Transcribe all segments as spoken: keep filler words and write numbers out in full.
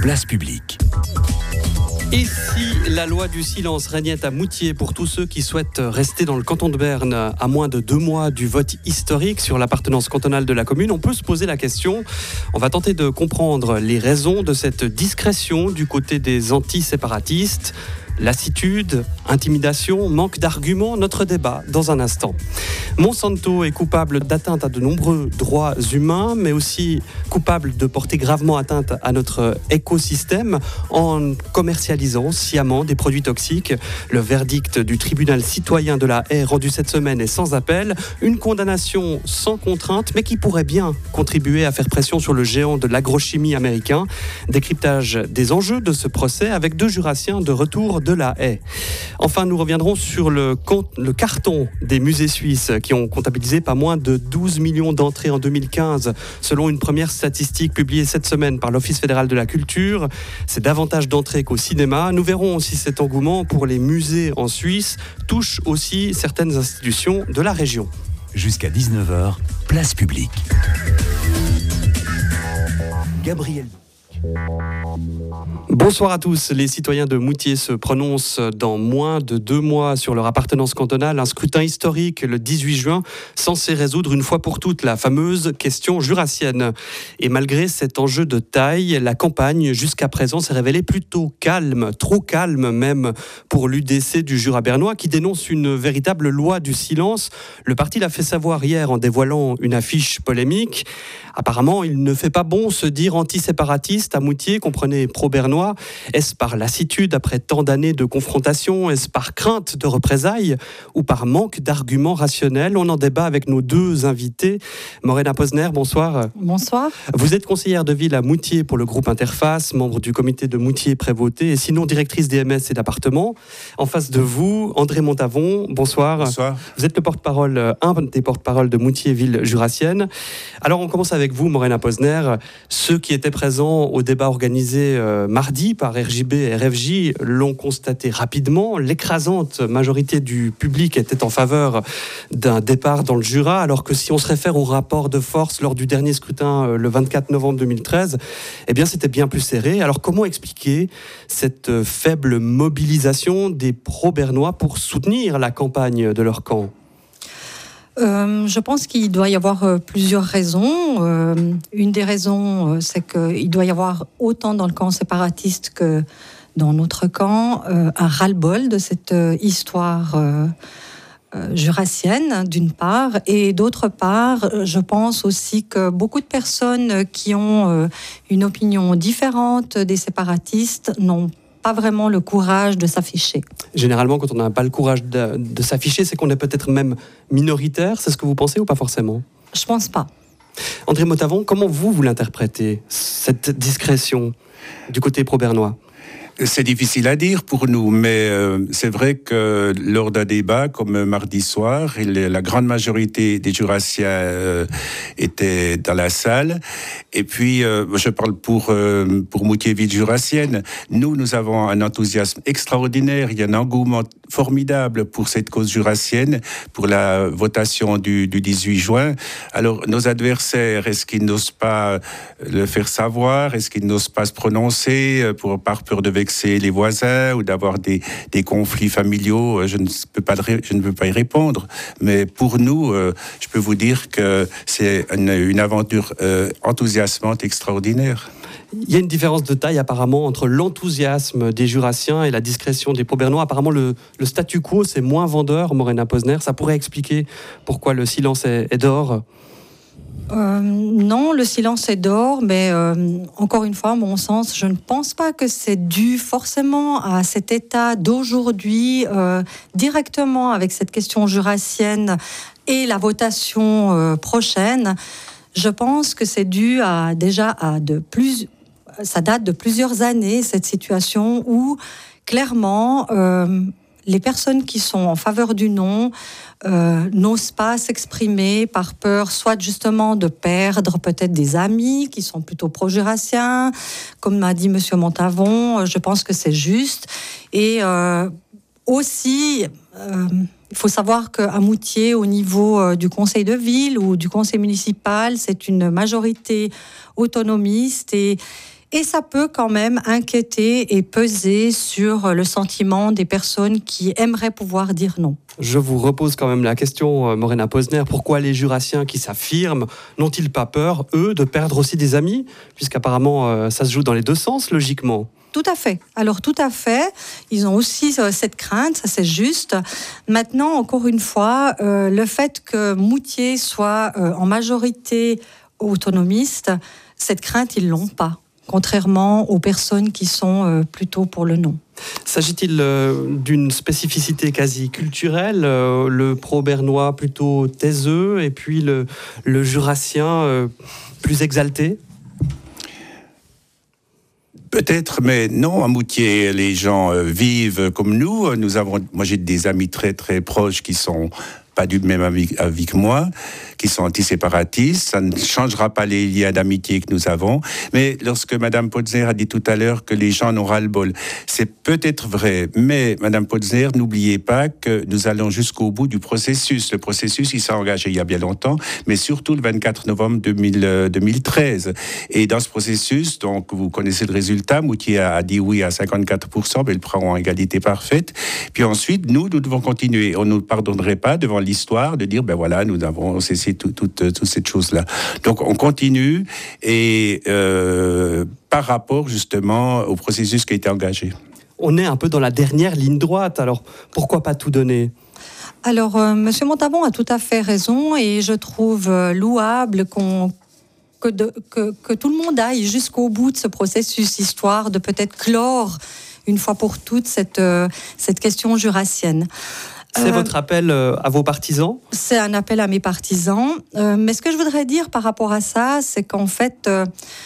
place publique. Et si la loi du silence régnait à Moutier pour tous ceux qui souhaitent rester dans le canton de Berne à moins de deux mois du vote historique sur l'appartenance cantonale de la commune, on peut se poser la question. On va tenter de comprendre les raisons de cette discrétion du côté des anti-séparatistes. Lassitude, intimidation, manque d'arguments, notre débat dans un instant. Monsanto est coupable d'atteinte à de nombreux droits humains, mais aussi coupable de porter gravement atteinte à notre écosystème en commercialisant sciemment des produits toxiques. Le verdict du tribunal citoyen de la Haye rendu cette semaine est sans appel. Une condamnation sans contrainte, mais qui pourrait bien contribuer à faire pression sur le géant de l'agrochimie américain. Décryptage des enjeux de ce procès avec deux jurassiens de retour de la Haye. Enfin, nous reviendrons sur le, compte, le carton des musées suisses qui ont comptabilisé pas moins de douze millions d'entrées en deux mille quinze, selon une première statistique publiée cette semaine par l'Office fédéral de la culture. C'est davantage d'entrées qu'au cinéma. Nous verrons si cet engouement pour les musées en Suisse touche aussi certaines institutions de la région. Jusqu'à dix-neuf heures, place publique. Gabriel. Bonsoir à tous. Les citoyens de Moutier se prononcent dans moins de deux mois sur leur appartenance cantonale. Un scrutin historique le dix-huit juin, censé résoudre une fois pour toutes la fameuse question jurassienne. Et malgré cet enjeu de taille, la campagne jusqu'à présent s'est révélée plutôt calme, trop calme même pour l'U D C du Jura bernois qui dénonce une véritable loi du silence. Le parti l'a fait savoir hier en dévoilant une affiche polémique. Apparemment, il ne fait pas bon se dire anti-séparatiste à Moutier, comprenez pro-bernois. Est-ce par lassitude après tant d'années de confrontation? Est-ce par crainte de représailles? Ou par manque d'arguments rationnels? On en débat avec nos deux invités. Morena Posner, bonsoir. Bonsoir. Vous êtes conseillère de ville à Moutier pour le groupe Interface, membre du comité de Moutier-Prévôté et sinon directrice D M S et d'appartement. En face de vous, André Montavon, bonsoir. Bonsoir. Vous êtes le porte-parole, un des porte-parole de Moutier, ville jurassienne. Alors on commence avec vous, Morena Posner. Ceux qui étaient présents au débat organisé euh, mardi par R J B et R F J l'ont constaté rapidement. L'écrasante majorité du public était en faveur d'un départ dans le Jura, alors que si on se réfère au rapport de force lors du dernier scrutin euh, le vingt-quatre novembre deux mille treize, eh bien c'était bien plus serré. Alors comment expliquer cette euh, faible mobilisation des pro-bernois pour soutenir la campagne de leur camp ? Euh, je pense qu'il doit y avoir euh, plusieurs raisons. Euh, une des raisons, euh, c'est qu'il doit y avoir autant dans le camp séparatiste que dans notre camp euh, un ras-le-bol de cette euh, histoire euh, euh, jurassienne, d'une part, et d'autre part, je pense aussi que beaucoup de personnes qui ont euh, une opinion différente des séparatistes n'ont pas vraiment le courage de s'afficher. Généralement, quand on n'a pas le courage de, de s'afficher, c'est qu'on est peut-être même minoritaire. C'est ce que vous pensez ou pas forcément ? Je pense pas. André Montavon, comment vous, vous l'interprétez, cette discrétion du côté pro-bernois ? C'est difficile à dire pour nous, mais euh, c'est vrai que lors d'un débat comme mardi soir, il, la grande majorité des jurassiens euh, étaient dans la salle. Et puis, euh, je parle pour, euh, pour Moutier-Ville jurassienne. Nous, nous avons un enthousiasme extraordinaire. Il y a un engouement formidable pour cette cause jurassienne, pour la votation du, du dix-huit juin. Alors, nos adversaires, est-ce qu'ils n'osent pas le faire savoir? Est-ce qu'ils n'osent pas se prononcer pour, par peur de vexer les voisins ou d'avoir des, des conflits familiaux? Je ne peux pas, je ne peux pas y répondre. Mais pour nous, euh, je peux vous dire que c'est une, une aventure euh, enthousiasmante, extraordinaire. Il y a une différence de taille apparemment entre l'enthousiasme des jurassiens et la discrétion des pro-bernois. Apparemment, le, le statu quo, c'est moins vendeur, Morena Posner. Ça pourrait expliquer pourquoi le silence est, est d'or. Euh, non, le silence est d'or, mais euh, encore une fois, à mon sens, je ne pense pas que c'est dû forcément à cet état d'aujourd'hui, euh, directement avec cette question jurassienne et la votation euh, prochaine. Je pense que c'est dû à déjà à de plus, ça date de plusieurs années, cette situation où clairement euh, les personnes qui sont en faveur du non euh, n'osent pas s'exprimer par peur, soit justement de perdre peut-être des amis qui sont plutôt pro-jurassiens, comme m'a dit Monsieur Montavon, je pense que c'est juste. Et euh, aussi, euh, il faut savoir qu'à Moutier, au niveau euh, du conseil de ville ou du conseil municipal, c'est une majorité autonomiste et Et ça peut quand même inquiéter et peser sur le sentiment des personnes qui aimeraient pouvoir dire non. Je vous repose quand même la question, Morena Posner, pourquoi les Jurassiens qui s'affirment n'ont-ils pas peur, eux, de perdre aussi des amis, puisqu'apparemment euh, ça se joue dans les deux sens, logiquement? Tout à fait. Alors tout à fait, ils ont aussi euh, cette crainte, ça c'est juste. Maintenant, encore une fois, euh, le fait que Moutier soit euh, en majorité autonomiste, cette crainte, ils l'ont pas, contrairement aux personnes qui sont euh, plutôt pour le non. S'agit-il euh, d'une spécificité quasi culturelle, euh, le pro-bernois plutôt taiseux et puis le, le jurassien euh, plus exalté? Peut-être, mais non, à Moutier, les gens euh, vivent comme nous. Nous avons, moi j'ai des amis très très proches qui sont pas du même avis, avis que moi, qui sont anti-séparatistes. Ça ne changera pas les liens d'amitié que nous avons. Mais lorsque Mme Posner a dit tout à l'heure que les gens n'ont ras-le-bol, c'est peut-être vrai. Mais Mme Posner, n'oubliez pas que nous allons jusqu'au bout du processus. Le processus, il s'est engagé il y a bien longtemps, mais surtout le vingt-quatre novembre deux mille treize. Et dans ce processus, donc vous connaissez le résultat, Moutier a dit oui à cinquante-quatre pour cent, mais il prend en égalité parfaite. Puis ensuite, nous, nous devons continuer. On ne nous pardonnerait pas devant l'histoire de dire, ben voilà, nous avons cessé toutes tout, tout, tout cette chose-là. Donc on continue et euh, par rapport justement au processus qui a été engagé. On est un peu dans la dernière ligne droite, alors pourquoi pas tout donner ? Alors, euh, M. Montabon a tout à fait raison et je trouve euh, louable qu'on Que, de, que, que tout le monde aille jusqu'au bout de ce processus, histoire de peut-être clore une fois pour toutes cette, euh, cette question jurassienne. C'est euh, votre appel euh, à vos partisans ? C'est un appel à mes partisans. Euh, mais ce que je voudrais dire par rapport à ça, c'est qu'en fait, euh,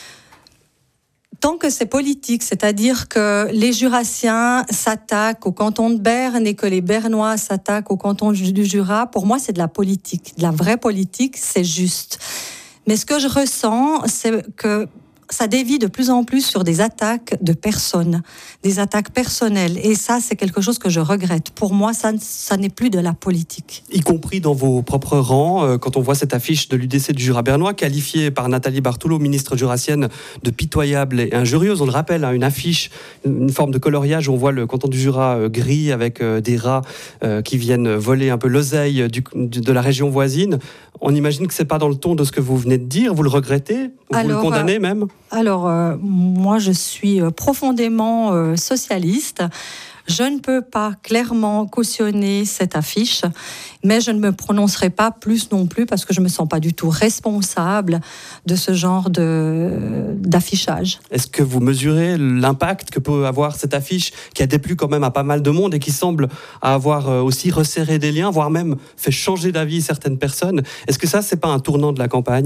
tant que c'est politique, c'est-à-dire que les Jurassiens s'attaquent au canton de Berne et que les Bernois s'attaquent au canton du Jura, pour moi, c'est de la politique. De la vraie politique, c'est juste. Mais ce que je ressens, c'est que ça dévie de plus en plus sur des attaques de personnes, des attaques personnelles. Et ça, c'est quelque chose que je regrette. Pour moi, ça, ça n'est plus de la politique. Y compris dans vos propres rangs, euh, quand on voit cette affiche de l'U D C du Jura bernois, qualifiée par Nathalie Bartoulot, ministre jurassienne, de pitoyable et injurieuse. On le rappelle, hein, une affiche, une forme de coloriage où on voit le canton du Jura euh, gris avec euh, des rats euh, qui viennent voler un peu l'oseille du, de la région voisine. On imagine que ce n'est pas dans le ton de ce que vous venez de dire. Vous le regrettez ? Vous Alors, le condamnez euh, même ? Alors, euh, moi, je suis profondément euh, socialiste. Je ne peux pas clairement cautionner cette affiche, mais je ne me prononcerai pas plus non plus parce que je ne me sens pas du tout responsable de ce genre de, d'affichage. Est-ce que vous mesurez l'impact que peut avoir cette affiche qui a déplu quand même à pas mal de monde et qui semble avoir aussi resserré des liens, voire même fait changer d'avis certaines personnes ? Est-ce que ça, c'est pas un tournant de la campagne ?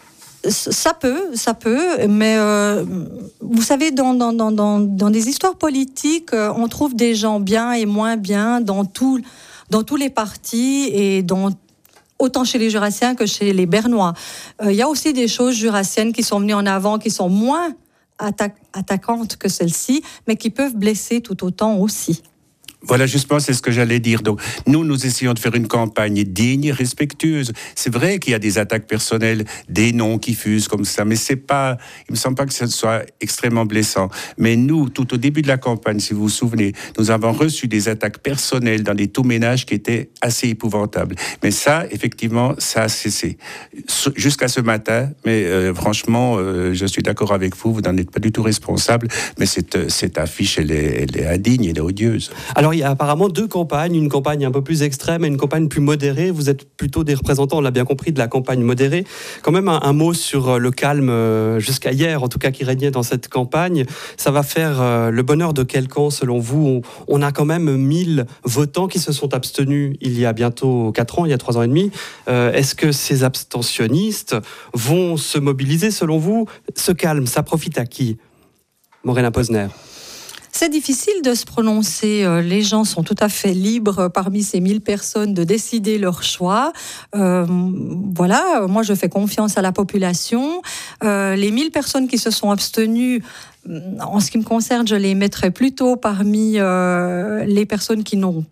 Ça peut, ça peut, mais euh, vous savez, dans, dans, dans, dans, dans des histoires politiques, euh, on trouve des gens bien et moins bien dans, tout, dans tous les partis et dans, autant chez les Jurassiens que chez les Bernois. Il euh, y a aussi des choses jurassiennes qui sont venues en avant, qui sont moins atta- attaquantes que celles-ci, mais qui peuvent blesser tout autant aussi. Voilà, justement, c'est ce que j'allais dire. Donc, nous, nous essayons de faire une campagne digne et respectueuse. C'est vrai qu'il y a des attaques personnelles, des noms qui fusent comme ça, mais c'est pas, il me semble pas que ce soit extrêmement blessant. Mais nous, tout au début de la campagne, si vous vous souvenez, nous avons reçu des attaques personnelles dans les tout-ménages qui étaient assez épouvantables. Mais ça, effectivement, ça a cessé. Jusqu'à ce matin, mais euh, franchement, euh, je suis d'accord avec vous, vous n'en êtes pas du tout responsable, mais cette, cette affiche, elle est, elle est indigne, elle est odieuse. Alors, il y a apparemment deux campagnes, une campagne un peu plus extrême et une campagne plus modérée. Vous êtes plutôt des représentants, on l'a bien compris, de la campagne modérée. Quand même un, un mot sur le calme, jusqu'à hier, en tout cas, qui régnait dans cette campagne. Ça va faire le bonheur de quel camp, selon vous ? On a quand même mille votants qui se sont abstenus il y a bientôt quatre ans, il y a trois ans et demi. Euh, est-ce que ces abstentionnistes vont se mobiliser, selon vous ? Ce calme, ça profite à qui ? Morena Posner. C'est difficile de se prononcer. Les gens sont tout à fait libres parmi ces mille personnes de décider leur choix. Euh, voilà, moi je fais confiance à la population. Euh, les mille personnes qui se sont abstenues, en ce qui me concerne, je les mettrais plutôt parmi euh, les personnes qui n'ont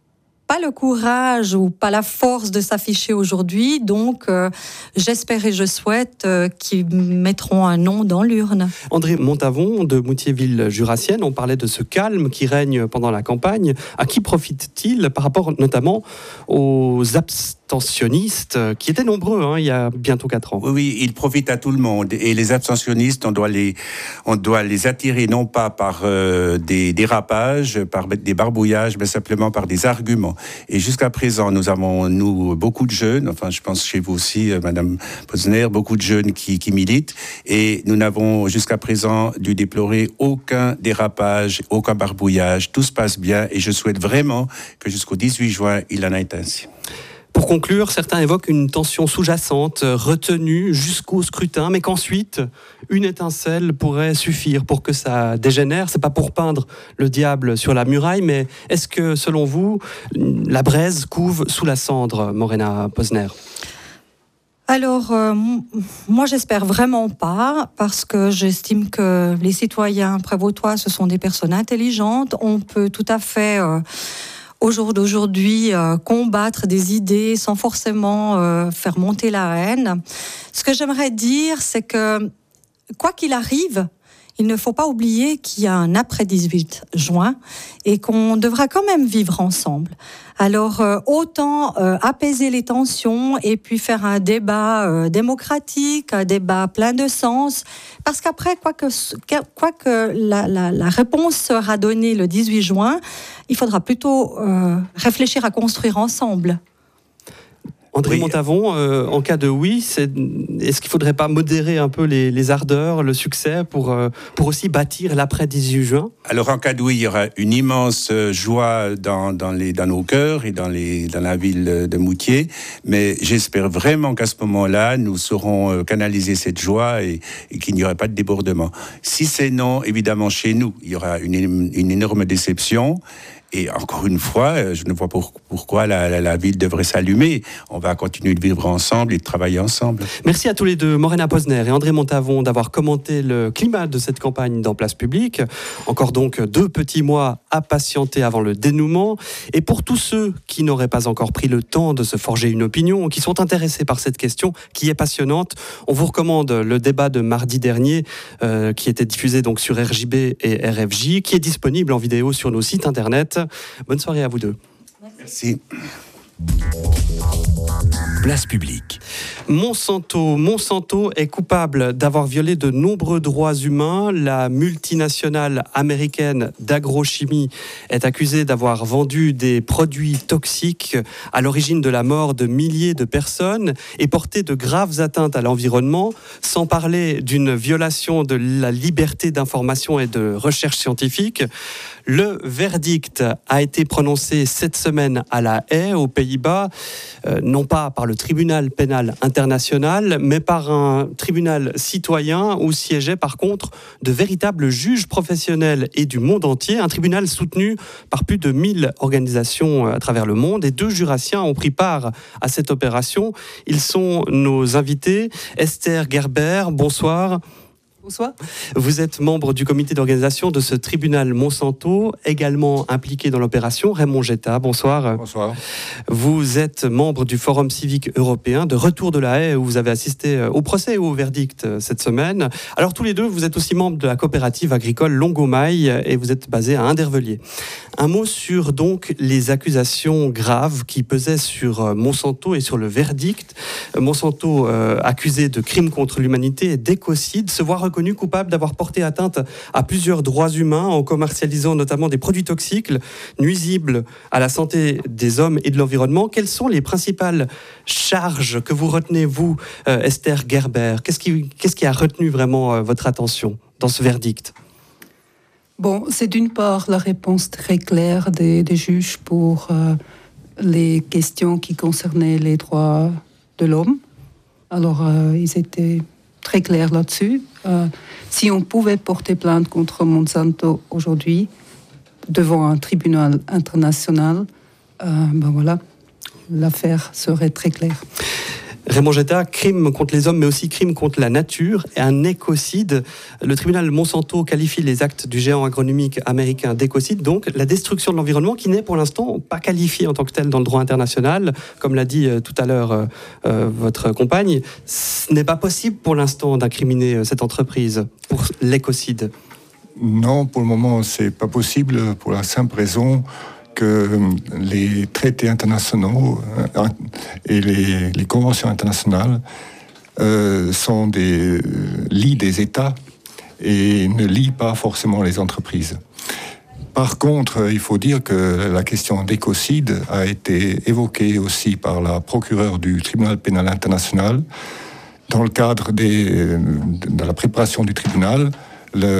pas le courage ou pas la force de s'afficher aujourd'hui. Donc, euh, j'espère et je souhaite euh, qu'ils mettront un nom dans l'urne. André Montavon de Moutier-Ville jurassienne, on parlait de ce calme qui règne pendant la campagne. À qui profite-t-il par rapport notamment aux abstentionnistes qui étaient nombreux hein, il y a bientôt quatre ans? Oui, oui, il profite à tout le monde. Et les abstentionnistes, on doit les, on doit les attirer non pas par euh, des dérapages, par des barbouillages, mais simplement par des arguments. Et jusqu'à présent, nous avons, nous, beaucoup de jeunes, enfin je pense chez vous aussi, euh, Madame Posner, beaucoup de jeunes qui, qui militent. Et nous n'avons jusqu'à présent dû déplorer aucun dérapage, aucun barbouillage. Tout se passe bien et je souhaite vraiment que jusqu'au dix-huit juin, il en ait ainsi. Pour conclure, certains évoquent une tension sous-jacente, retenue jusqu'au scrutin, mais qu'ensuite, une étincelle pourrait suffire pour que ça dégénère. C'est pas pour peindre le diable sur la muraille, mais est-ce que, selon vous, la braise couve sous la cendre, Morena Posner ? Alors, euh, moi, j'espère vraiment pas, parce que j'estime que les citoyens prévôtois, ce sont des personnes intelligentes. On peut tout à fait... Euh, au jour d'aujourd'hui, euh, combattre des idées sans forcément euh, faire monter la haine. Ce que j'aimerais dire, c'est que, quoi qu'il arrive, il ne faut pas oublier qu'il y a un après dix-huit juin et qu'on devra quand même vivre ensemble. Alors, euh, autant euh, apaiser les tensions et puis faire un débat euh, démocratique, un débat plein de sens, parce qu'après, quoi que, quoi que la, la, la réponse sera donnée le dix-huit juin, il faudra plutôt euh, réfléchir à construire ensemble. André oui. Montavon, euh, en cas de oui, c'est, est-ce qu'il ne faudrait pas modérer un peu les, les ardeurs, le succès, pour, euh, pour aussi bâtir l'après dix-huit juin ? Alors en cas de oui, il y aura une immense joie dans, dans, les, dans nos cœurs et dans, les, dans la ville de Moutier, mais j'espère vraiment qu'à ce moment-là, nous saurons canaliser cette joie et, et qu'il n'y aura pas de débordement. Si c'est non, évidemment chez nous, il y aura une, une énorme déception. Et encore une fois, je ne vois pas pourquoi la, la, la ville devrait s'allumer. On va continuer de vivre ensemble et de travailler ensemble. Merci à tous les deux, Morena Posner et André Montavon, d'avoir commenté le climat de cette campagne dans Place Publique. Encore donc deux petits mois à patienter avant le dénouement. Et pour tous ceux qui n'auraient pas encore pris le temps de se forger une opinion, qui sont intéressés par cette question qui est passionnante, on vous recommande le débat de mardi dernier, euh, qui était diffusé donc sur R J B et R F J, qui est disponible en vidéo sur nos sites internet. Bonne soirée à vous deux. Merci. Place Publique. Monsanto. Monsanto est coupable d'avoir violé de nombreux droits humains. La multinationale américaine d'agrochimie est accusée d'avoir vendu des produits toxiques à l'origine de la mort de milliers de personnes et porté de graves atteintes à l'environnement, sans parler d'une violation de la liberté d'information et de recherche scientifique. Le verdict a été prononcé cette semaine à La Haye, aux Pays-Bas, euh, non pas par le tribunal pénal international, mais par un tribunal citoyen où siégeaient par contre de véritables juges professionnels et du monde entier, un tribunal soutenu par plus de mille organisations à travers le monde, et deux jurassiens ont pris part à cette opération. Ils sont nos invités. Esther Gerber, bonsoir. Bonsoir. Vous êtes membre du comité d'organisation de ce tribunal Monsanto, également impliqué dans l'opération. Raymond Getta, bonsoir. Bonsoir. Vous êtes membre du Forum civique européen de Retour de la Haye, où vous avez assisté au procès et au verdict cette semaine. Alors tous les deux, vous êtes aussi membre de la coopérative agricole Longomaille et vous êtes basé à Indervellier. Un mot sur donc les accusations graves qui pesaient sur Monsanto et sur le verdict. Monsanto, euh, accusé de crimes contre l'humanité et d'écocide, se voit reconnu coupable d'avoir porté atteinte à plusieurs droits humains en commercialisant notamment des produits toxiques nuisibles à la santé des hommes et de l'environnement. Quelles sont les principales charges que vous retenez, vous, euh, Esther Gerber ? Qu'est-ce qui, qu'est-ce qui a retenu vraiment euh, votre attention dans ce verdict ? Bon, c'est d'une part la réponse très claire des, des juges pour euh, les questions qui concernaient les droits de l'homme. Alors, euh, ils étaient très clairs là-dessus. Euh, si on pouvait porter plainte contre Monsanto aujourd'hui devant un tribunal international, euh, ben voilà, l'affaire serait très claire. Raymond Getta, crime contre les hommes, mais aussi crime contre la nature et un écocide. Le tribunal Monsanto qualifie les actes du géant agronomique américain d'écocide, donc la destruction de l'environnement qui n'est pour l'instant pas qualifiée en tant que telle dans le droit international. Comme l'a dit tout à l'heure euh, euh, votre compagne, ce n'est pas possible pour l'instant d'incriminer cette entreprise pour l'écocide. Non, pour le moment, c'est pas possible pour la simple raison que les traités internationaux et les, les conventions internationales euh, sont des, lient des États et ne lient pas forcément les entreprises. Par contre, il faut dire que la question d'écocide a été évoquée aussi par la procureure du tribunal pénal international dans le cadre des, de la préparation du tribunal, le,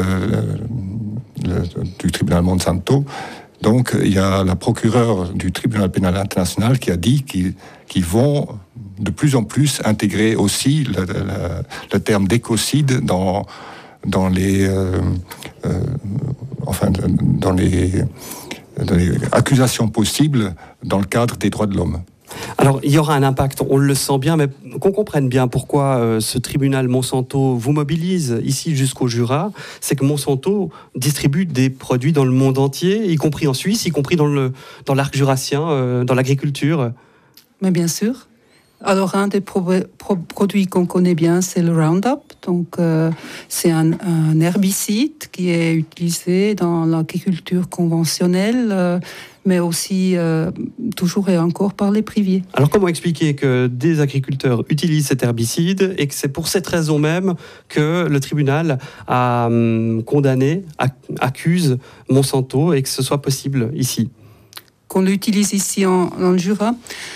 le, le, du tribunal Monsanto. Donc, il y a la procureure du tribunal pénal international qui a dit qu'ils, qu'ils vont de plus en plus intégrer aussi le, le, le terme d'écocide dans, dans les, euh, euh, enfin, dans les, dans les accusations possibles dans le cadre des droits de l'homme. Alors, il y aura un impact, on le sent bien, mais qu'on comprenne bien pourquoi euh, ce tribunal Monsanto vous mobilise ici jusqu'au Jura, c'est que Monsanto distribue des produits dans le monde entier, y compris en Suisse, y compris dans, le, dans l'arc jurassien, euh, dans l'agriculture. Mais bien sûr. Alors, un des pro- pro- produits qu'on connaît bien, c'est le Roundup. Donc, euh, c'est un, un herbicide qui est utilisé dans l'agriculture conventionnelle, euh, mais aussi euh, toujours et encore par les privés. Alors, comment expliquer que des agriculteurs utilisent cet herbicide et que c'est pour cette raison même que le tribunal a hum, condamné, accuse Monsanto et que ce soit possible ici? Qu'on l'utilise ici en, dans le Jura?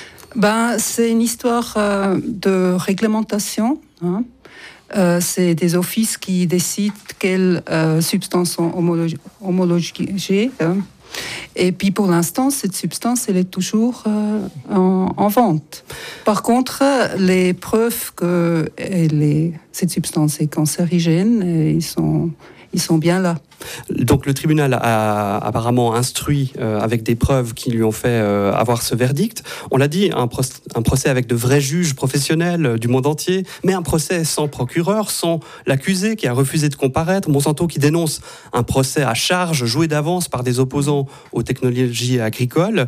Ben, c'est une histoire euh, de réglementation. Hein. Euh, c'est des offices qui décident quelles euh, substances sont homologuées. homologuées hein. Et puis pour l'instant, cette substance, elle est toujours euh, en, en vente. Par contre, les preuves que elle est, cette substance est cancérigène, ils sont, ils sont bien là. Donc le tribunal a apparemment instruit euh, avec des preuves qui lui ont fait euh, avoir ce verdict. On l'a dit, un, pro- un procès avec de vrais juges professionnels euh, du monde entier, mais un procès sans procureur, sans l'accusé qui a refusé de comparaître. Monsanto qui dénonce un procès à charge, joué d'avance par des opposants aux technologies agricoles.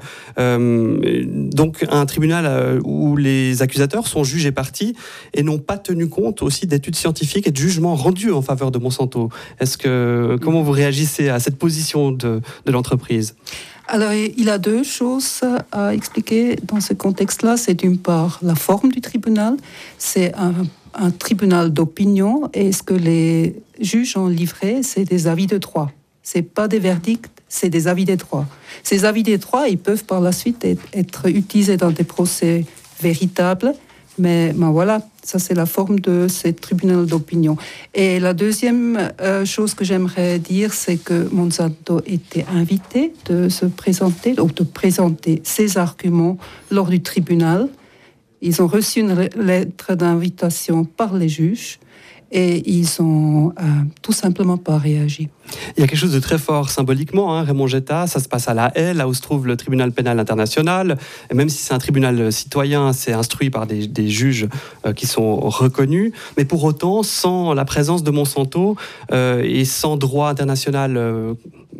Euh, donc un tribunal euh, où les accusateurs sont jugés partis et n'ont pas tenu compte aussi d'études scientifiques et de jugements rendus en faveur de Monsanto. Est-ce que, comment vous réagissez à cette position de, de l'entreprise? Alors, il a deux choses à expliquer dans ce contexte-là. C'est d'une part la forme du tribunal. C'est un, un tribunal d'opinion. Et ce que les juges ont livré, c'est des avis de droit. Ce n'est pas des verdicts, c'est des avis de droit. Ces avis de droit, ils peuvent par la suite être, être utilisés dans des procès véritables. Mais ben voilà, ça c'est la forme de ce tribunal d'opinion. Et la deuxième euh, chose que j'aimerais dire, c'est que Monsanto était invité de se présenter, ou de présenter ses arguments lors du tribunal. Ils ont reçu une lettre d'invitation par les juges et ils n'ont euh, tout simplement pas réagi. Il y a quelque chose de très fort symboliquement, hein, Raymond Getta, ça se passe à La Haye, là où se trouve le tribunal pénal international. Et même si c'est un tribunal citoyen, c'est instruit par des, des juges euh, qui sont reconnus. Mais pour autant, sans la présence de Monsanto euh, et sans droit international euh,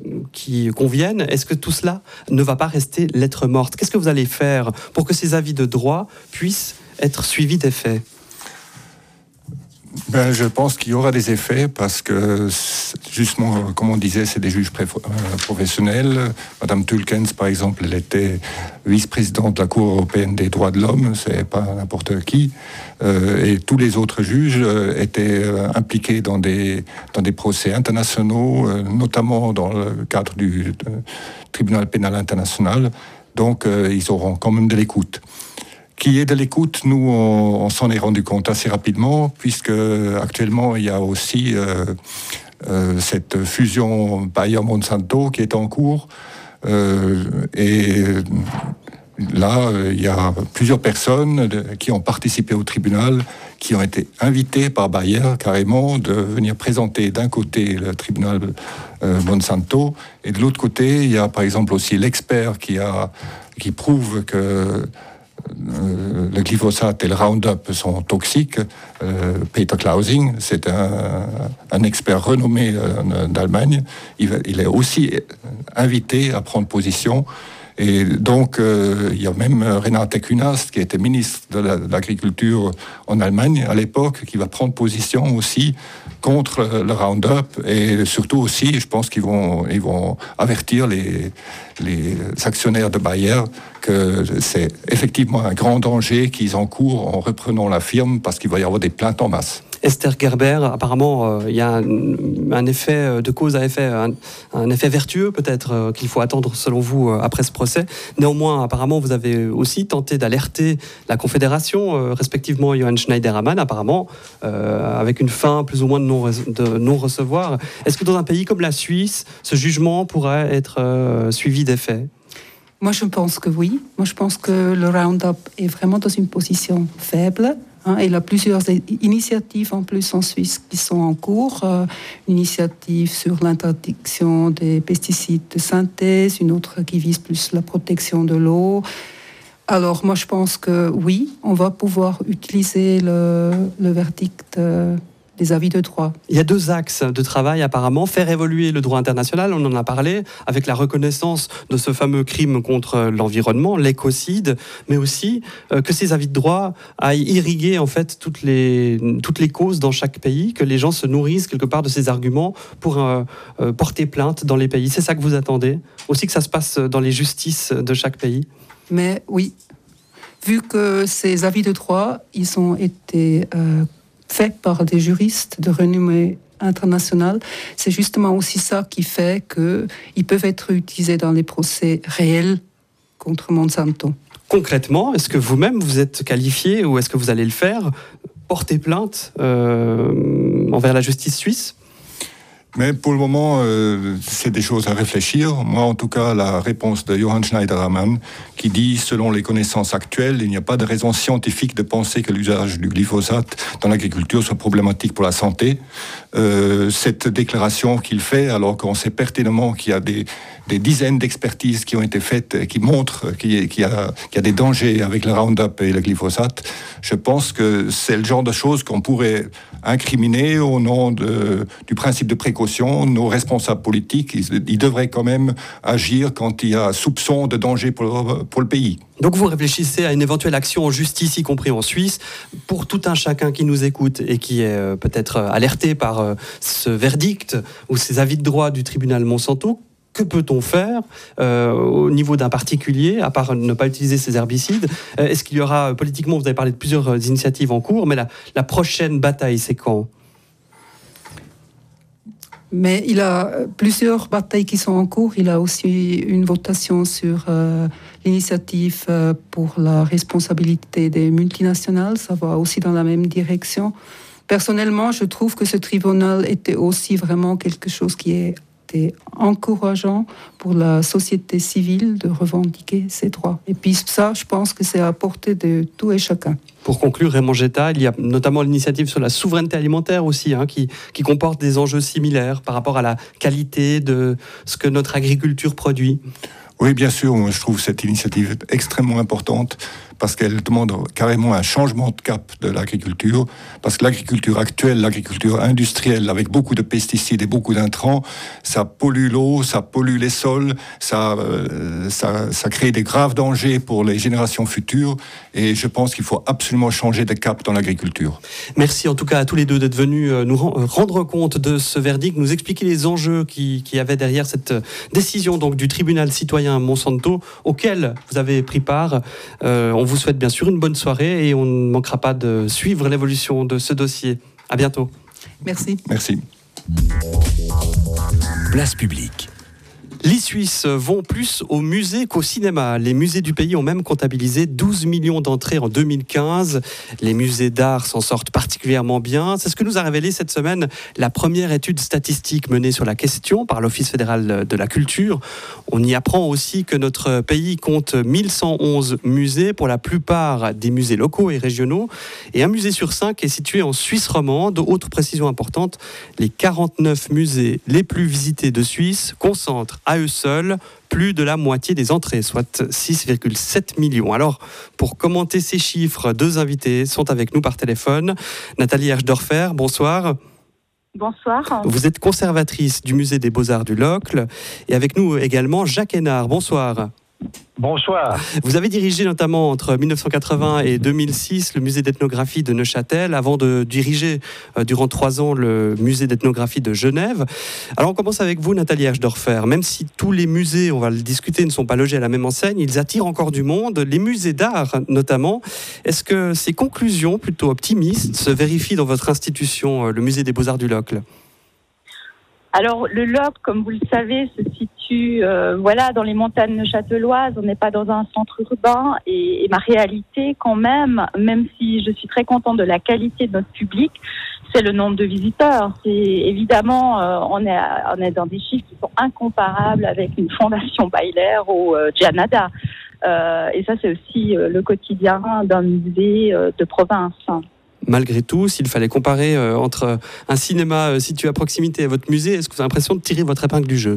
qui conviennent, est-ce que tout cela ne va pas rester lettre morte? Qu'est-ce que vous allez faire pour que ces avis de droit puissent être suivis des faits? Ben, je pense qu'il y aura des effets parce que, justement, comme on disait, c'est des juges professionnels. Madame Tulkens, par exemple, elle était vice-présidente de la Cour européenne des droits de l'homme, c'est pas n'importe qui. Euh, et tous les autres juges étaient impliqués dans des, dans des procès internationaux, notamment dans le cadre du tribunal pénal international. Donc, euh, ils auront quand même de l'écoute. Qui est de l'écoute, nous, on, on s'en est rendu compte assez rapidement, puisque actuellement, il y a aussi euh, euh, cette fusion Bayer-Monsanto qui est en cours. Euh, et là, il y a plusieurs personnes de, qui ont participé au tribunal, qui ont été invitées par Bayer, carrément, de venir présenter d'un côté le tribunal euh, Monsanto, et de l'autre côté, il y a par exemple aussi l'expert qui, a, qui prouve que euh, le glyphosate et le Roundup sont toxiques. Euh, Peter Klausing, c'est un, un expert renommé euh, d'Allemagne. Il, il est aussi invité à prendre position. Et donc, euh, il y a même Renate Künast, qui était ministre de, la, de l'Agriculture en Allemagne à l'époque, qui va prendre position aussi contre le Roundup. Et surtout aussi, je pense qu'ils vont, ils vont avertir les, les actionnaires de Bayer que c'est effectivement un grand danger qu'ils encourent en reprenant la firme, parce qu'il va y avoir des plaintes en masse. Esther Gerber, apparemment, il euh, y a un, un effet de cause à effet, un, un effet vertueux peut-être euh, qu'il faut attendre selon vous euh, après ce procès. Néanmoins, apparemment, vous avez aussi tenté d'alerter la Confédération, euh, respectivement Johann Schneiderman, apparemment, euh, avec une fin plus ou moins de non-recevoir. Est-ce que dans un pays comme la Suisse, ce jugement pourrait être euh, suivi d'effet ? Moi, je pense que oui. Moi, je pense que le Roundup est vraiment dans une position faible. Hein, il y a plusieurs initiatives en plus en Suisse qui sont en cours. Euh, une initiative sur l'interdiction des pesticides de synthèse, une autre qui vise plus la protection de l'eau. Alors moi je pense que oui, on va pouvoir utiliser le, le verdict euh, des avis de droit. Il y a deux axes de travail apparemment. Faire évoluer le droit international, on en a parlé, avec la reconnaissance de ce fameux crime contre l'environnement, l'écocide, mais aussi euh, que ces avis de droit aillent irriguer en fait toutes les, toutes les causes dans chaque pays, que les gens se nourrissent quelque part de ces arguments pour euh, euh, porter plainte dans les pays. C'est ça que vous attendez ? Aussi que ça se passe dans les justices de chaque pays ? Mais oui, vu que ces avis de droit, ils ont été... Euh, fait par des juristes de renommée internationale, c'est justement aussi ça qui fait qu'ils peuvent être utilisés dans les procès réels contre Monsanto. Concrètement, est-ce que vous-même vous êtes qualifié ou est-ce que vous allez le faire, porter plainte euh, envers la justice suisse ? Mais pour le moment, euh, c'est des choses à réfléchir. Moi, en tout cas, la réponse de Johann Schneiderman, qui dit, selon les connaissances actuelles, il n'y a pas de raison scientifique de penser que l'usage du glyphosate dans l'agriculture soit problématique pour la santé. Euh, cette déclaration qu'il fait, alors qu'on sait pertinemment qu'il y a des, des dizaines d'expertises qui ont été faites et qui montrent qu'il y, qu'il y a, qu'il y a des dangers avec le Roundup et le glyphosate, je pense que c'est le genre de choses qu'on pourrait incriminer au nom de, du principe de précaution. Nos responsables politiques, ils, ils devraient quand même agir quand il y a soupçon de danger pour le, pour le pays. Donc vous réfléchissez à une éventuelle action en justice, y compris en Suisse, pour tout un chacun qui nous écoute et qui est euh, peut-être alerté par euh, ce verdict ou ces avis de droit du tribunal Monsanto. Que peut-on faire euh, au niveau d'un particulier, à part ne pas utiliser ces herbicides ? euh, Est-ce qu'il y aura, politiquement, vous avez parlé de plusieurs initiatives en cours, mais la, la prochaine bataille, c'est quand ? Mais il a plusieurs batailles qui sont en cours. Il a aussi une votation sur euh, l'initiative euh, pour la responsabilité des multinationales. Ça va aussi dans la même direction. Personnellement, je trouve que ce tribunal était aussi vraiment quelque chose qui est encourageant pour la société civile de revendiquer ses droits. Et puis ça, je pense que c'est à portée de tout et chacun. Pour conclure, Raymond Getta, il y a notamment l'initiative sur la souveraineté alimentaire aussi, hein, qui, qui comporte des enjeux similaires par rapport à la qualité de ce que notre agriculture produit. Oui, bien sûr, moi je trouve cette initiative extrêmement importante parce qu'elle demande carrément un changement de cap de l'agriculture, parce que l'agriculture actuelle, l'agriculture industrielle, avec beaucoup de pesticides et beaucoup d'intrants, ça pollue l'eau, ça pollue les sols, ça, euh, ça, ça crée des graves dangers pour les générations futures, et je pense qu'il faut absolument changer de cap dans l'agriculture. Merci en tout cas à tous les deux d'être venus nous rendre compte de ce verdict, nous expliquer les enjeux qui, qui avaient derrière cette décision donc, du tribunal citoyen Monsanto, auquel vous avez pris part. Euh, on vous souhaite bien sûr une bonne soirée et on ne manquera pas de suivre l'évolution de ce dossier. À bientôt. Merci. Merci. Place publique. Les Suisses vont plus au musée qu'au cinéma. Les musées du pays ont même comptabilisé douze millions d'entrées en deux mille quinze. Les musées d'art s'en sortent particulièrement bien. C'est ce que nous a révélé cette semaine la première étude statistique menée sur la question par l'Office fédéral de la culture. On y apprend aussi que notre pays compte mille cent onze musées, pour la plupart des musées locaux et régionaux. Et un musée sur cinq est situé en Suisse romande. Autre précision importante, les quarante-neuf musées les plus visités de Suisse concentrent à à eux seuls plus de la moitié des entrées, soit six virgule sept millions. Alors, pour commenter ces chiffres, deux invités sont avec nous par téléphone. Nathalie Herschdorfer, bonsoir. Bonsoir. Vous êtes conservatrice du musée des Beaux-Arts du Locle. Et avec nous également Jacques Hénard, bonsoir. Bonsoir. Vous avez dirigé notamment entre mille neuf cent quatre-vingts et deux mille six le musée d'ethnographie de Neuchâtel, avant de diriger euh, durant trois ans le musée d'ethnographie de Genève. Alors on commence avec vous, Nathalie Herschdorfer. Même si tous les musées, on va le discuter, ne sont pas logés à la même enseigne, ils attirent encore du monde, les musées d'art notamment. Est-ce que ces conclusions plutôt optimistes se vérifient dans votre institution, le musée des Beaux-Arts du Locle ? Alors, le Locle, comme vous le savez, se situe euh, voilà, dans les montagnes neuchâteloises. On n'est pas dans un centre urbain. Et, et ma réalité, quand même, même si je suis très contente de la qualité de notre public, c'est le nombre de visiteurs. C'est, évidemment, euh, on, est, on est dans des chiffres qui sont incomparables avec une fondation Bailey ou euh, Gianada. Euh, et ça, c'est aussi euh, le quotidien d'un musée euh, de province. Malgré tout, s'il fallait comparer euh, entre un cinéma euh, situé à proximité et votre musée, est-ce que vous avez l'impression de tirer votre épingle du jeu ?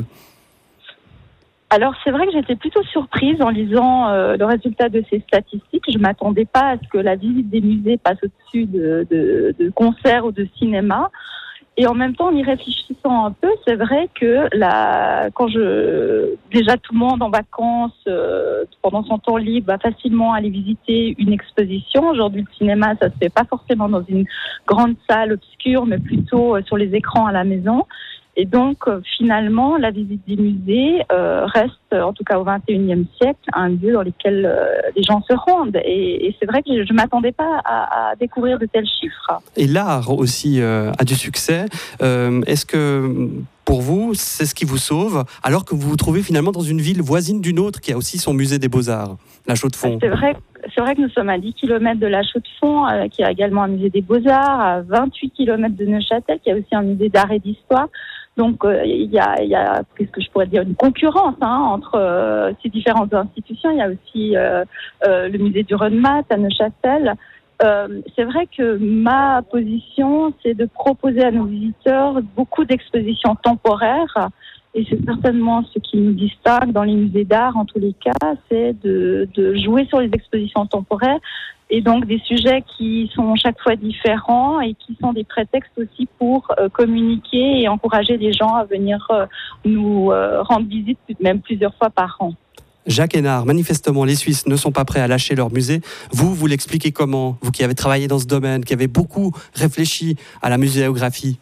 Alors, c'est vrai que j'étais plutôt surprise en lisant euh, le résultat de ces statistiques. Je ne m'attendais pas à ce que la visite des musées passe au-dessus de, de, de concerts ou de cinéma. Et en même temps, en y réfléchissant un peu, c'est vrai que la, quand je, déjà tout le monde en vacances, euh, pendant son temps libre, va facilement aller visiter une exposition. Aujourd'hui, le cinéma, ça se fait pas forcément dans une grande salle obscure, mais plutôt euh, sur les écrans à la maison. Et donc, euh, finalement, la visite des musées euh, reste, en tout cas au vingt et unième siècle, un lieu dans lequel euh, les gens se rendent. Et, et c'est vrai que je ne m'attendais pas à, à découvrir de tels chiffres. Et l'art aussi euh, a du succès. Euh, est-ce que, pour vous, c'est ce qui vous sauve, alors que vous vous trouvez finalement dans une ville voisine d'une autre qui a aussi son musée des Beaux-Arts, la Chaux-de-Fonds ? C'est vrai, c'est vrai que nous sommes à dix kilomètres de la Chaux-de-Fonds, euh, qui a également un musée des Beaux-Arts, à vingt-huit kilomètres de Neuchâtel, qui a aussi un musée d'art et d'histoire. Donc, il euh, y a, y a qu'est-ce que je pourrais dire, une concurrence hein, entre euh, ces différentes institutions. Il y a aussi euh, euh, le musée du Renmat à Neuchâtel. Euh, c'est vrai que ma position, c'est de proposer à nos visiteurs beaucoup d'expositions temporaires. Et c'est certainement ce qui nous distingue dans les musées d'art, en tous les cas, c'est de, de jouer sur les expositions temporaires et donc des sujets qui sont chaque fois différents et qui sont des prétextes aussi pour euh, communiquer et encourager les gens à venir euh, nous euh, rendre visite même plusieurs fois par an. Jacques Hénard, manifestement, les Suisses ne sont pas prêts à lâcher leur musée. Vous, vous l'expliquez comment ? Vous qui avez travaillé dans ce domaine, qui avez beaucoup réfléchi à la muséographie.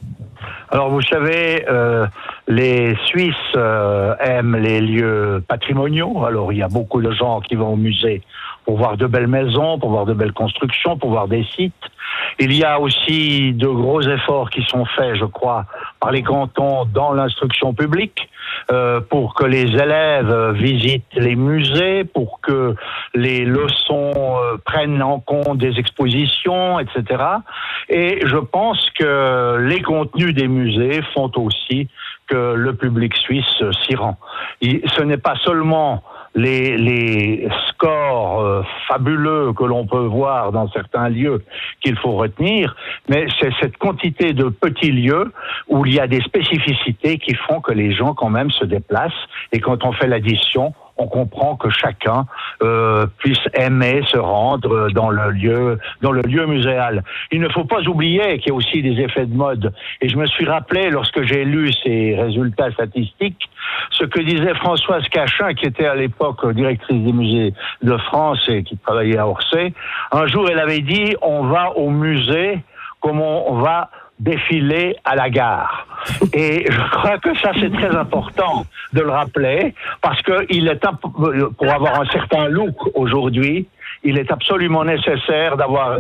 Alors, vous savez, euh, les Suisses euh, aiment les lieux patrimoniaux. Alors, il y a beaucoup de gens qui vont au musée pour voir de belles maisons, pour voir de belles constructions, pour voir des sites. Il y a aussi de gros efforts qui sont faits, je crois, par les cantons dans l'instruction publique euh, pour que les élèves visitent les musées, pour que les leçons euh, prennent en compte des expositions, et cetera. Et je pense que les contenus des musées font aussi que le public suisse s'y rend. Et ce n'est pas seulement les, les scores euh, fabuleux que l'on peut voir dans certains lieux qu'il faut retenir, mais c'est cette quantité de petits lieux où il y a des spécificités qui font que les gens quand même se déplacent, et quand on fait l'addition, on comprend que chacun euh, puisse aimer se rendre dans le lieu, dans le lieu muséal. Il ne faut pas oublier qu'il y a aussi des effets de mode. Et je me suis rappelé, lorsque j'ai lu ces résultats statistiques, ce que disait Françoise Cachin, qui était à l'époque directrice des musées de France et qui travaillait à Orsay. Un jour, elle avait dit « On va au musée comme on va défiler à la gare ». Et je crois que ça, c'est très important de le rappeler, parce que il est, pour avoir un certain look aujourd'hui, il est absolument nécessaire d'avoir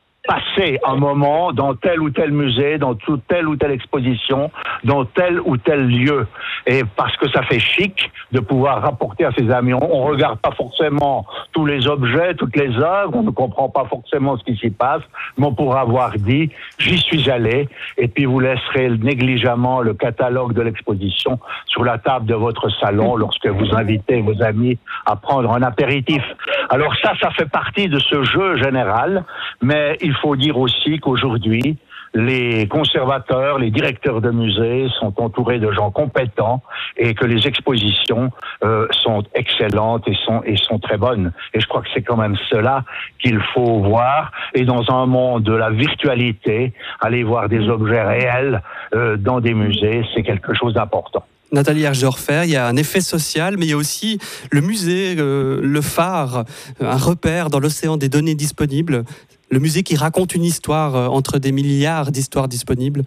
passé un moment dans tel ou tel musée, dans tout, telle ou telle exposition, dans tel ou tel lieu. Et parce que ça fait chic de pouvoir rapporter à ses amis. On ne regarde pas forcément tous les objets, toutes les œuvres, on ne comprend pas forcément ce qui s'y passe, mais on pourra avoir dit « j'y suis allé » et puis vous laisserez négligemment le catalogue de l'exposition sur la table de votre salon lorsque vous invitez vos amis à prendre un apéritif. Alors ça, ça fait partie de ce jeu général, mais il faut dire aussi qu'aujourd'hui, les conservateurs, les directeurs de musées sont entourés de gens compétents et que les expositions euh, sont excellentes et sont, et sont très bonnes. Et je crois que c'est quand même cela qu'il faut voir. Et dans un monde de la virtualité, aller voir des objets réels euh, dans des musées, c'est quelque chose d'important. Nathalie Hergedorfer, il y a un effet social, mais il y a aussi le musée, euh, le phare, un repère dans l'océan des données disponibles. Le musée qui raconte une histoire euh, entre des milliards d'histoires disponibles.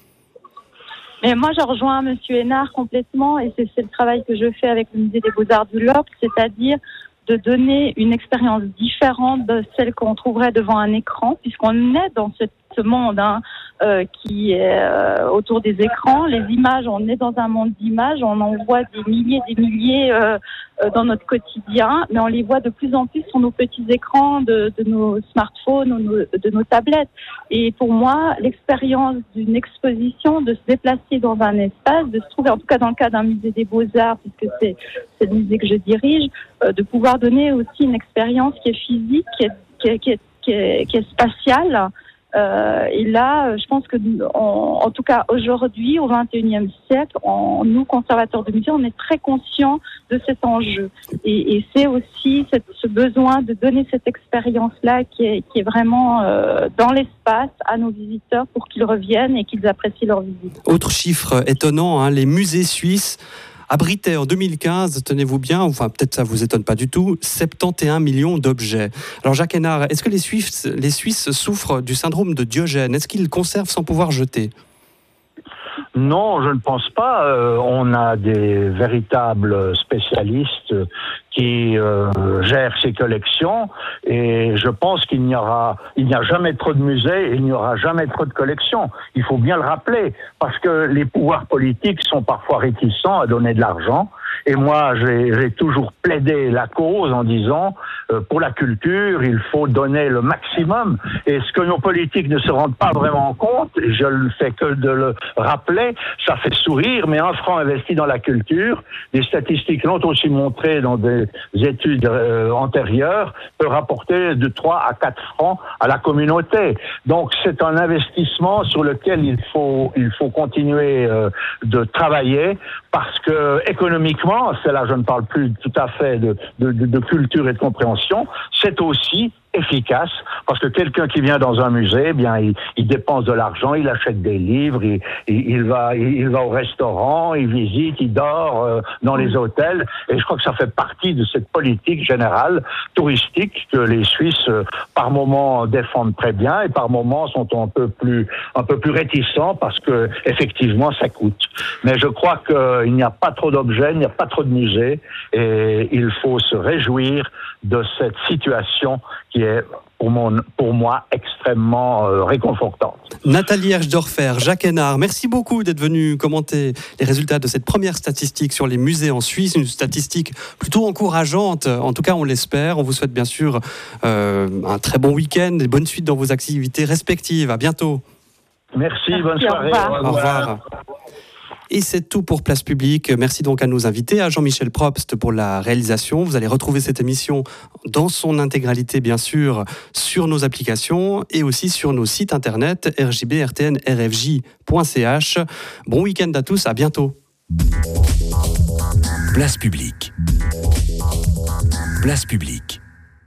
Mais moi, je rejoins M. Hénard complètement, et c'est, c'est le travail que je fais avec le musée des Beaux-Arts du Locle, c'est-à-dire de donner une expérience différente de celle qu'on trouverait devant un écran, puisqu'on est dans ce, ce monde hein, euh, qui est euh, autour des écrans. Les images, on est dans un monde d'images, on en voit des milliers des milliers euh, euh, dans notre quotidien, mais on les voit de plus en plus sur nos petits écrans de, de nos smartphones ou nos, de nos tablettes. Et pour moi, l'expérience d'une exposition, de se déplacer dans un espace, de se trouver, en tout cas dans le cas d'un musée des Beaux-Arts, puisque c'est, c'est le musée que je dirige, euh, de pouvoir donner aussi une expérience qui est physique, qui est, qui est, qui est, qui est, qui est spatiale. Euh, et là, je pense que, on, en tout cas aujourd'hui, au vingt et unième siècle, on, nous, conservateurs de musées, on est très conscients de cet enjeu. Et, et c'est aussi cette, ce besoin de donner cette expérience-là qui est, qui est vraiment euh, dans l'espace à nos visiteurs pour qu'ils reviennent et qu'ils apprécient leur visite. Autre chiffre étonnant, hein, les musées suisses abritait en deux mille quinze, tenez-vous bien, enfin peut-être ça vous étonne pas du tout, soixante et onze millions d'objets. Alors Jacques Hénard, est-ce que les Suisses, les Suisses souffrent du syndrome de Diogène ? Est-ce qu'ils conservent sans pouvoir jeter ? Non, je ne pense pas. Euh, on a des véritables spécialistes qui euh, gèrent ces collections et je pense qu'il n'y aura, il n'y a jamais trop de musées et il n'y aura jamais trop de collections. Il faut bien le rappeler parce que les pouvoirs politiques sont parfois réticents à donner de l'argent. Et moi, j'ai, j'ai toujours plaidé la cause en disant, euh, pour la culture, il faut donner le maximum. Et ce que nos politiques ne se rendent pas vraiment compte, et je ne fais que de le rappeler, ça fait sourire, mais un franc investi dans la culture, des statistiques l'ont aussi montré dans des études euh, antérieures, peut rapporter de trois à quatre francs à la communauté. Donc c'est un investissement sur lequel il faut, il faut continuer euh, de travailler, parce que économiquement, c'est là je ne parle plus tout à fait de, de, de culture et de compréhension, c'est aussi efficace, parce que quelqu'un qui vient dans un musée, eh bien, il, il dépense de l'argent, il achète des livres, il, il, il, va, il, il va au restaurant, il visite, il dort euh, dans les hôtels, et je crois que ça fait partie de cette politique générale touristique que les Suisses, euh, par moments, défendent très bien, et par moments sont un peu plus, un peu plus réticents, parce que effectivement, ça coûte. Mais je crois qu'il n'y a pas trop d'objets, il n'y a pas trop de musées, et il faut se réjouir de cette situation qui est pour, mon, pour moi extrêmement euh, réconfortante. Nathalie Hergedorfer, Jacques Hénard, merci beaucoup d'être venu commenter les résultats de cette première statistique sur les musées en Suisse, une statistique plutôt encourageante, en tout cas on l'espère. On vous souhaite bien sûr euh, un très bon week-end et bonne suite dans vos activités respectives. À bientôt. Merci, merci bonne soirée. Au revoir. Au revoir. Et c'est tout pour Place Publique. Merci donc à nos invités, à Jean-Michel Probst pour la réalisation. Vous allez retrouver cette émission dans son intégralité, bien sûr, sur nos applications et aussi sur nos sites internet r j b r t n r f j point c h. Bon week-end à tous, à bientôt. Place Publique. Place Publique.